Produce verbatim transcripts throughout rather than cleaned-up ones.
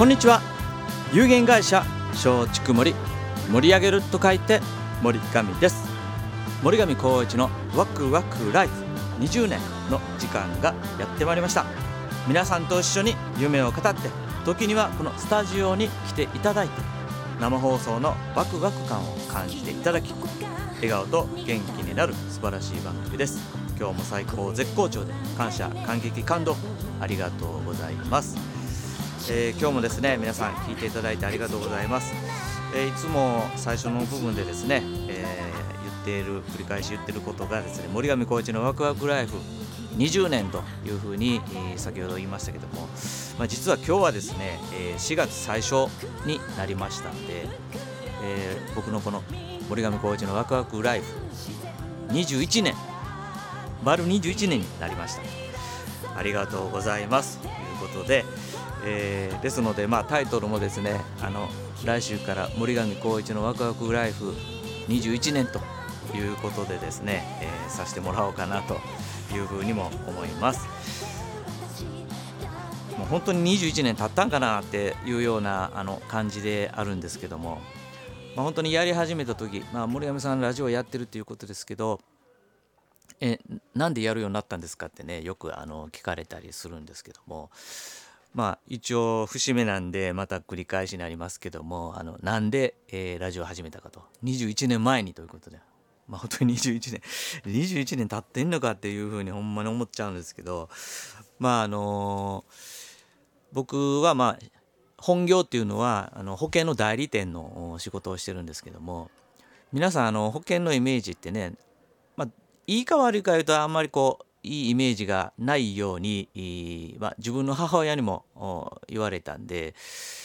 こんにちは。有限会社松竹森、盛り上げると書いて森上です。森上光一のワクワクライフにじゅうねんの時間がやってまいりました。皆さんと一緒に夢を語って、時にはこのスタジオに来ていただいて、生放送のワクワク感を感じていただき、笑顔と元気になる素晴らしい番組です。今日も最高絶好調で、感謝感激感動ありがとうございます。えー、今日もですね、皆さん聞いていただいてありがとうございます。えー、いつも最初の部分でですね、えー、言っている繰り返し言っていることがですね、森上光一のワクワクライフにじゅうねんというふうに、えー、先ほど言いましたけども、まあ、実は今日はですね、えー、しがつ最初になりましたので、えー、僕のこの森上光一のワクワクライフにじゅういちねん、丸にじゅういちねんになりました。ありがとうございますということで、えー、ですので、まあ、タイトルもですね、あの来週から森上光一のワクワクライフにじゅういちねんということでですね、えー、させてもらおうかなというふうにも思います。もう本当ににじゅういちねん経ったんかなっていうようなあの感じであるんですけども、まあ、本当にやり始めた時、まあ、森上さんラジオやってるっていうことですけど、えなんでやるようになったんですかってね、よくあの聞かれたりするんですけども、まあ一応節目なんでまた繰り返しになりますけども、あのなんで、えーラジオを始めたかと、にじゅういちねんまえにということで、まあ本当ににじゅういちねんにじゅういちねん経ってんのかっていうふうにほんまに思っちゃうんですけど、まああの僕はまあ本業っていうのはあの保険の代理店のお仕事をしてるんですけども、皆さんあの保険のイメージってね、まあいいか悪いか言うとあんまりこういいイメージがないように、いいまあ、自分の母親にもお言われたんで、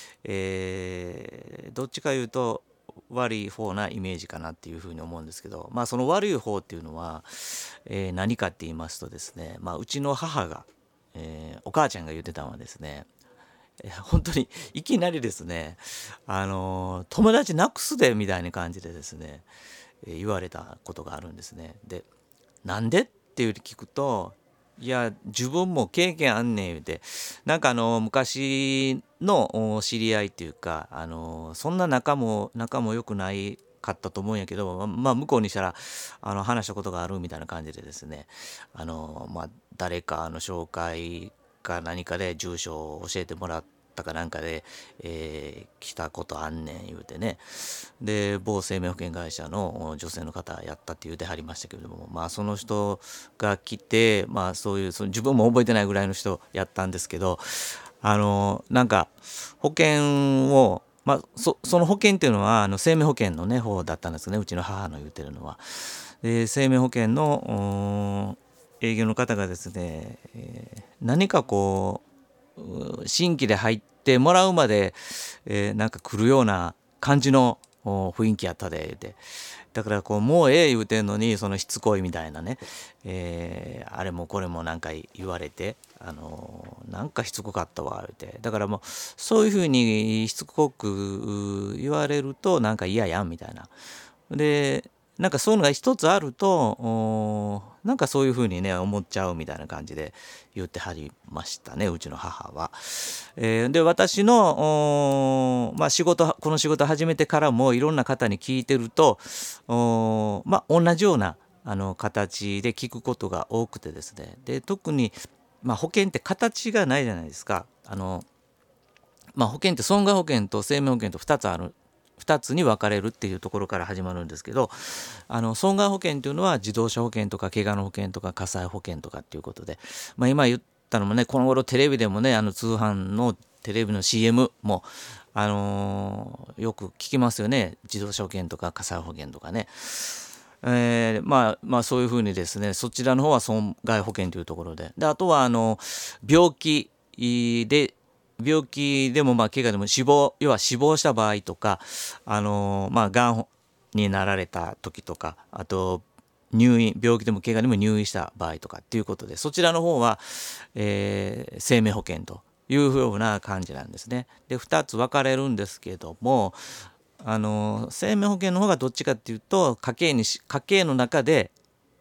えーどっちか言うと悪い方なイメージかなっていうふうに思うんですけど、まあその悪い方っていうのは、えー何かって言いますとですね、まあ、うちの母が、えーお母ちゃんが言ってたのはですね、えー本当にいきなりですね、あのー友達なくすでみたいな感じでですね、えー言われたことがあるんですね。で、なんでっていう聞くと、いや自分も経験あんねん言うて、なんかあの昔のお知り合いっていうか、あのそんな仲も仲も良くないかったと思うんやけど、ままあ向こうにしたらあの話したことがあるみたいな感じでですね、あのまあ誰かの紹介か何かで住所を教えてもらったかなんかで、えー来たことあんねん言うてね、で某生命保険会社の女性の方やったって言うてはりましたけれども、まあその人が来て、まあそういうその自分も覚えてないぐらいの人やったんですけど、あのなんか保険を、まあ、そその保険っていうのはあの生命保険のね方だったんですね、うちの母の言うてるのは。で生命保険のお営業の方がですね、えー何かこうう新規で入ってもらうまで、えーなんか来るような感じのお雰囲気やったで言うて、だからこうもうええ言うてんのに、そのしつこいみたいなね、えーあれもこれもなんか言われて、あのーなんかしつこかったわ言うて、だからもうそういうふうにしつこくう言われるとなんか嫌やんみたいな。でなんかそういうのが一つあると、おなんかそういうふうにね思っちゃうみたいな感じで言ってはりましたね、うちの母は。えーで私のおまあ仕事この仕事始めてからもいろんな方に聞いてると、おまあ同じようなあの形で聞くことが多くてですね、で特に、まあ、保険って形がないじゃないですか。あのまあ、保険って損害保険と生命保険とふたつあるふたつに分かれるっていうところから始まるんですけど、あの損害保険というのは自動車保険とか怪我の保険とか火災保険とかっていうことで、まあ、今言ったのもね、この頃テレビでもね、あの通販のテレビの シーエム も、あのーよく聞きますよね。自動車保険とか火災保険とかね。えーまあまあそういうふうにですね、そちらの方は損害保険というところで、であとはあの病気で病気でもまあ怪我でも死亡、要は死亡した場合とか、あのまあがんになられた時とか、あと入院、病気でも怪我でも入院した場合とかっていうことで、そちらの方は、えー生命保険というふうな感じなんですね。でふたつ分かれるんですけども、あの生命保険の方がどっちかっていうと家計にし家計の中で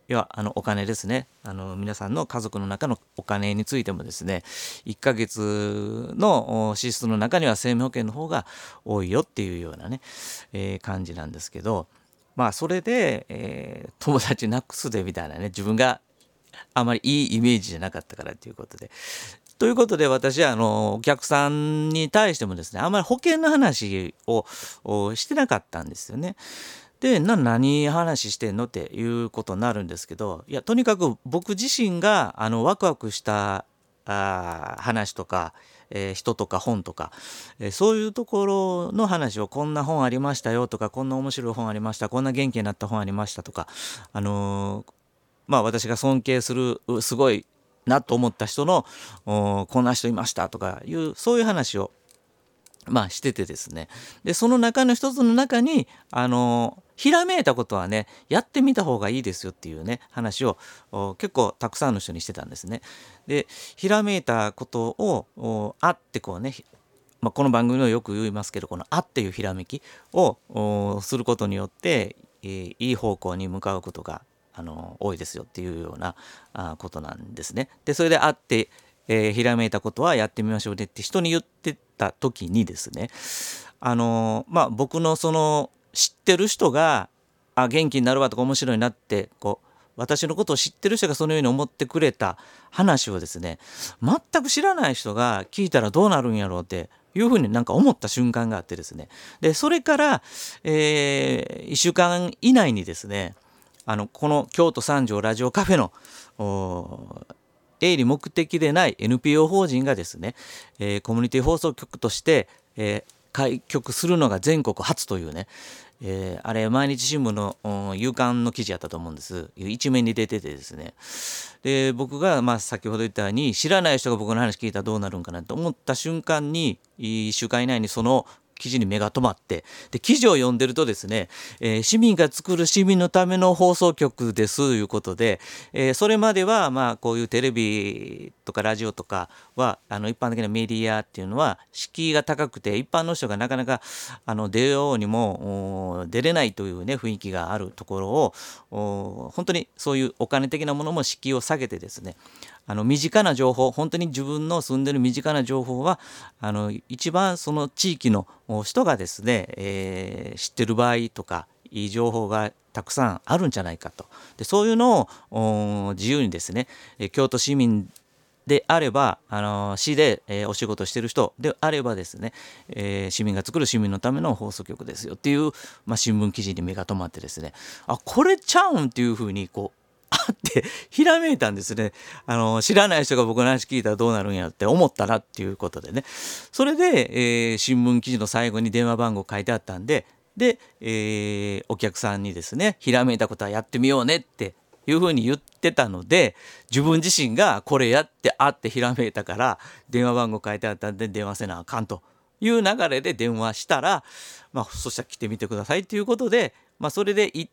要はあのお金ですね。あの皆さんの家族の中のお金についてもですね、いっかげつのお支出の中には生命保険の方が多いよっていうようなね、えー感じなんですけど、まあそれで、えー友達なくすでみたいなね、自分があまりいいイメージじゃなかったからということで。ということで私はあのお客さんに対してもですね、あんまり保険の話をおしてなかったんですよね。で、な何話してんのっていうことになるんですけど、いやとにかく僕自身があのワクワクしたあー話とか、えー人とか本とか、えーそういうところの話を、こんな本ありましたよとか、こんな面白い本ありました、こんな元気になった本ありましたとか、あのーまあ私が尊敬するうすごいなと思った人のおこんな人いましたとかいう、そういう話をまあしててですね。でその中の一つの中にあのひらめいたことはね、やってみた方がいいですよっていうね話をお結構たくさんの人にしてたんですね。でひらめいたことをおあってこうね、まあ、この番組ではよく言いますけど、この「あ」っていうひらめきをおすることによって、えーいい方向に向かうことがあの多いですよっていうようなあことなんですね。でそれで「あ」って、えーひらめいたことはやってみましょうねって人に言ってた時にですね、あのまあ僕のその知ってる人があ元気になるわとか面白いなってこう私のことを知ってる人がそのように思ってくれた話をですね、全く知らない人が聞いたらどうなるんやろうっていうふうになんか思った瞬間があってですね。でそれから、えー、いっしゅうかん以内にですね、あのこの京都三条ラジオカフェのお営利目的でない エヌピーオー 法人がですね、えーコミュニティ放送局として、えー開局するのが全国初というね、えーあれ毎日新聞のお夕刊の記事やったと思うんです。一面に出ててですね、で僕がまあ先ほど言ったように、知らない人が僕の話聞いたらどうなるんかなと思った瞬間に、いっしゅうかん以内にその記事に目が留まって、で記事を読んでるとですね、えー市民が作る市民のための放送局ですということで、えーそれまではまあこういうテレビとかラジオとかはあの一般的なメディアっていうのは敷居が高くて、一般の人がなかなかあの出ようにもお出れないというね雰囲気があるところを、お本当にそういうお金的なものも敷居を下げてですね、あの身近な情報、本当に自分の住んでる身近な情報はあの一番その地域のお人がですね、えー知ってる場合とかいい情報がたくさんあるんじゃないかと。でそういうのをお自由にですね、え京都市民であれば、あの市で、えーお仕事してる人であればですね、えー市民が作る市民のための放送局ですよっていう、まあ、新聞記事に目が留まってですね、あこれちゃうんっていうふうにこうあってひらめいたんですね。あの知らない人が僕の話聞いたらどうなるんやって思ったなっていうことでね。それで、えー新聞記事の最後に電話番号書いてあったんで、で、えーお客さんにですね、ひらめいたことはやってみようねっていうふうに言ってたので、自分自身がこれやってあってひらめいたから電話番号書いてあったんで電話せなあかんという流れで電話したら、まあ、そしたら来てみてくださいということで、まあ、それで行って、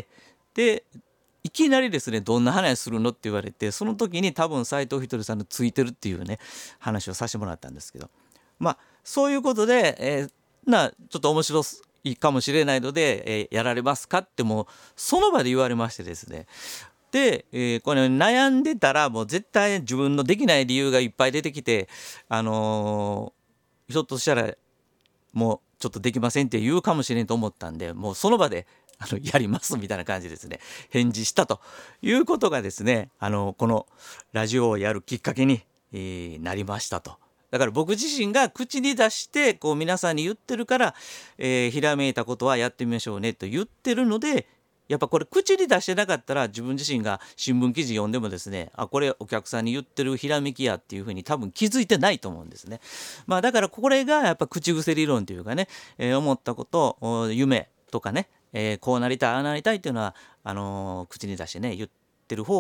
でいきなりですね、どんな話するのって言われて、その時に多分斉藤ひとりさんのついてるっていうね話をさせてもらったんですけど、まあそういうことで、えーなちょっと面白いかもしれないので、えーやられますかってもうその場で言われましてですね。で、えーこれ悩んでたらもう絶対自分のできない理由がいっぱい出てきて、あのーひょっとしたらもうちょっとできませんって言うかもしれんと思ったんで、もうその場であのやりますみたいな感じですね、返事したということがですね、あのこのラジオをやるきっかけに、えーなりましたと。だから僕自身が口に出してこう皆さんに言ってるから、えーひらめいたことはやってみましょうねと言ってるので、やっぱこれ口に出してなかったら自分自身が新聞記事読んでもですね、あこれお客さんに言ってるひらめきやっていうふうに多分気づいてないと思うんですね。まあだからこれがやっぱ口癖理論というかね、えー思ったことお夢とかね、えーこうなりたいああなりたいっていうのはあのー口に出してね言ってる方が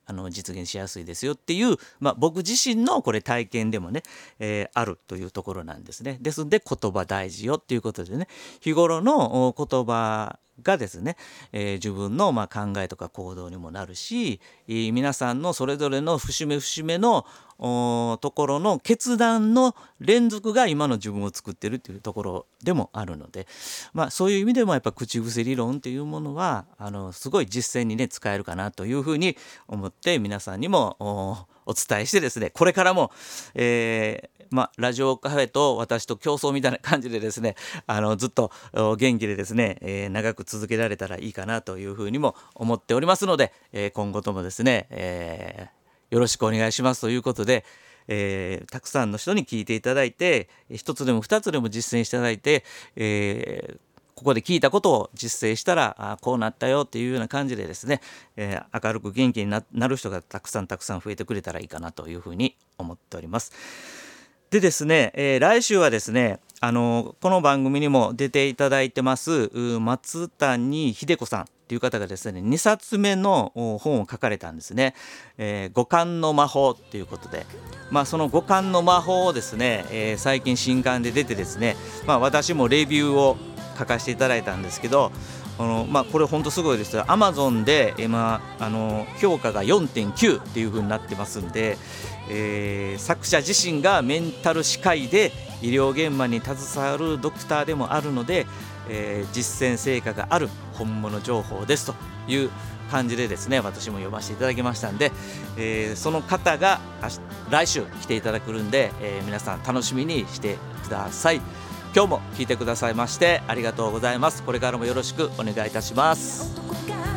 あの実現しやすいですよっていう、まあ、僕自身のこれ体験でもね、えーあるというところなんですね。ですので言葉大事よっていうことでね、日頃のお言葉がですね、えー自分のまあ考えとか行動にもなるし、えー皆さんのそれぞれの節目節目のおところの決断の連続が今の自分を作ってるっていうところでもあるので、まあ、そういう意味でもやっぱ口癖理論っていうものはあのすごい実践にね使えるかなというふうに思って皆さんにもおお伝えしてですね、これからも、えーまあ、ラジオカフェと私と競争みたいな感じでですね、あのずっとお元気でですね、えー長く続けられたらいいかなというふうにも思っておりますので、えー今後ともですね、えーよろしくお願いしますということで、えーたくさんの人に聞いていただいて、一つでも二つでも実践していただいて、えーここで聞いたことを実践したらあこうなったよっていうような感じでですね、えー明るく元気にななる人がたくさんたくさん増えてくれたらいいかなというふうに思っております。でですね、えー来週はですね、あのこの番組にも出ていただいてますう松谷秀子さんという方がですね、にさつめのお本を書かれたんですね。えー五感の魔法ということで、まあ、その五感の魔法をですね、えー最近新刊で出てですね、まあ、私もレビューを書かせていただいたんですけど、あの、まあ、これ本当すごいですよ。 Amazon で今あの評価が よんてんきゅう っていう風になってますんで、えー作者自身がメンタル歯科医で医療現場に携わるドクターでもあるので、えー実践成果がある本物情報ですという感じでですね、私も読ませていただきましたんで、えーその方が明日来週来ていただくるんで、えー皆さん楽しみにしてください。今日も聞いてくださいましてありがとうございます。これからもよろしくお願いいたします。 男が